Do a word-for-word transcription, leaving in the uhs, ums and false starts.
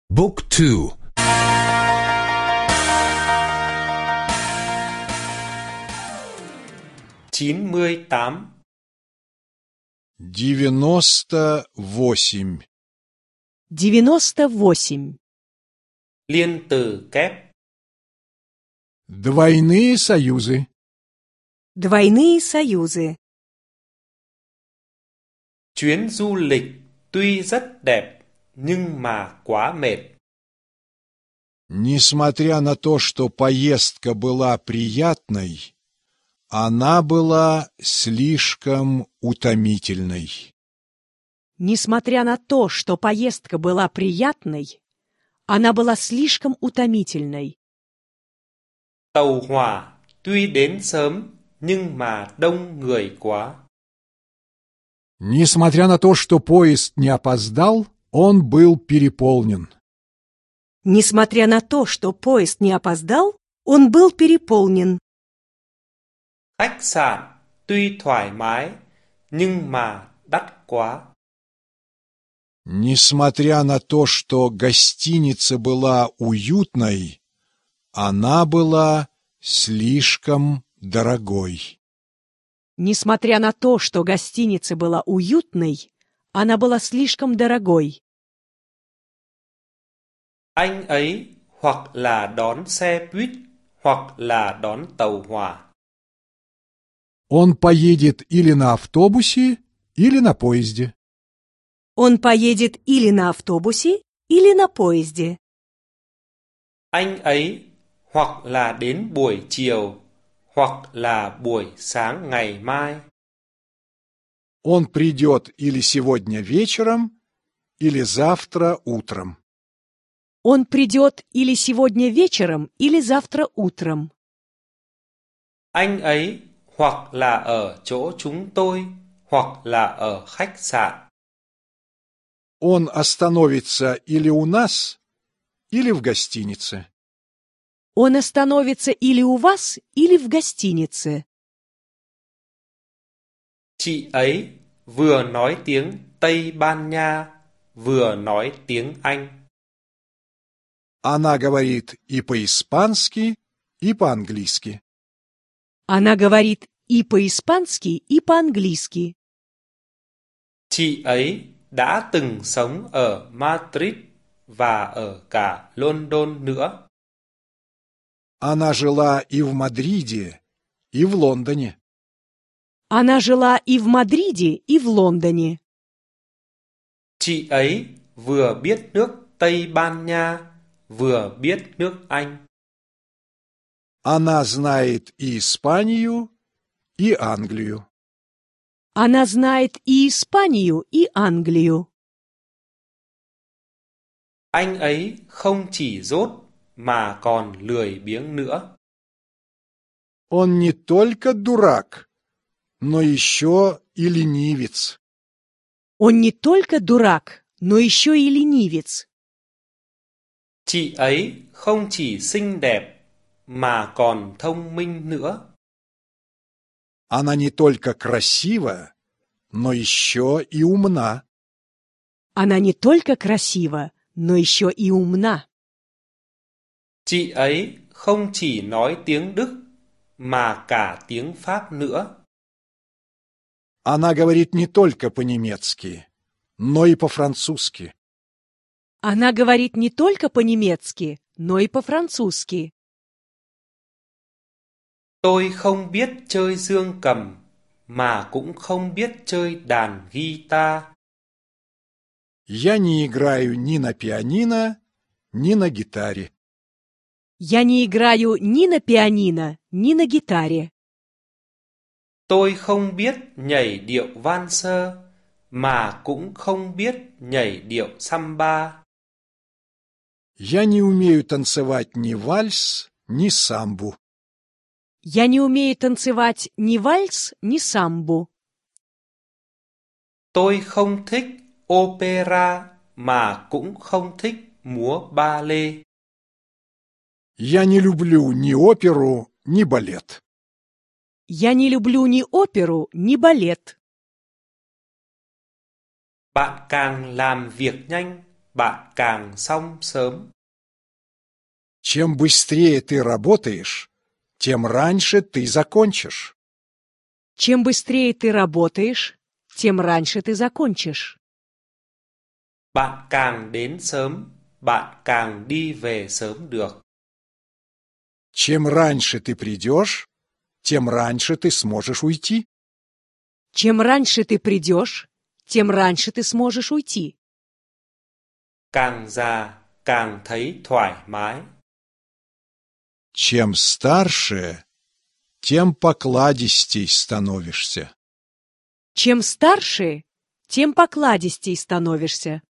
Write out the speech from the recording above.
Book two. chín mươi tám. девяносто восемь. девяносто восемь. Liên từ kép. Двойные союзы. Двойные союзы. Chuyến du lịch tuy rất đẹp nhưng mà quá mệt. Несмотря на то, что поездка была приятной, она была слишком утомительной. Несмотря на то, что поездка была приятной, она была слишком утомительной. Tàu hỏa tuy đến sớm nhưng mà đông người quá. Несмотря на то, что поезд не опоздал, он был переполнен. Несмотря на то, что поезд не опоздал, он был переполнен. Khách sạn tuy thoải mái nhưng mà đắt quá. Несмотря на то, что гостиница была уютной, она была слишком дорогой. Несмотря на то, что гостиница была уютной, она была слишком дорогой. Anh ấy hoặc là đón xe buýt hoặc là đón tàu hỏa. Он поедет или на автобусе, или на поезде. Он поедет или на автобусе, или на поезде. Anh ấy hoặc là đến buổi chiều hoặc là buổi sáng ngày mai. Он придет или сегодня вечером, или завтра утром. Он придет или сегодня вечером, или завтра утром. Anh ấy hoặc là ở chỗ chúng tôi hoặc là ở khách sạn. Он остановится или у нас, или в гостинице. Он остановится или у вас, или в гостинице. Chị ấy vừa nói tiếng Tây Ban Nha, vừa nói tiếng Anh. Она говорит и по-испански, и по-английски. Она говорит и по-испански, и по-английски. Chị ấy đã từng sống ở Madrid và ở cả London nữa. Она жила и в Мадриде, и в Лондоне. Она жила и в Мадриде, и в Лондоне. Chị ấy vừa biết nước Tây Ban Nha, vừa biết nước Anh. Она знает и Испанию, и Англию. Она знает и Испанию, и Англию. Anh ấy không chỉ dốt mà còn lười biếng nữa. Он не только дурак, но еще и ленивец. Он не только дурак, но еще и ленивец. Chị ấy không chỉ xinh đẹp mà còn thông minh nữa. Она не только красива, но еще и умна. Она не только красива, но еще и умна. Chị ấy không chỉ nói tiếng Đức mà cả tiếng Pháp nữa. Она говорит не только по-немецки, но и по-французски. Она говорит не только по-немецки, но и по-французски. Tôi không biết chơi dương cầm mà cũng không biết chơi đàn guitar. Я не играю ни на пианино, ни на гитаре. Я не играю ни на пианино, ни на гитаре. Tôi không biết nhảy điệu valser mà cũng không biết nhảy điệu samba. Я не умею танцевать ни вальс, ни самбу. Я не умею танцевать ни вальс, ни самбу. Tôi không thích opera mà cũng không thích múa ballet. Я не люблю ни оперу, ни балет. Я не люблю ни оперу, ни балет. Bạn càng làm việc nhanh, bạn càng xong sớm. Чем быстрее ты работаешь, тем раньше ты закончишь. Чем быстрее ты работаешь, тем раньше ты закончишь. Bạn càng đến sớm, bạn càng đi về sớm được. Чем раньше ты придешь, тем раньше ты сможешь уйти. Чем раньше ты придешь, тем раньше ты сможешь уйти. Càng già, càng thấy thoải mái. Чем старше, тем покладистей становишься. Чем старше, тем покладистей становишься.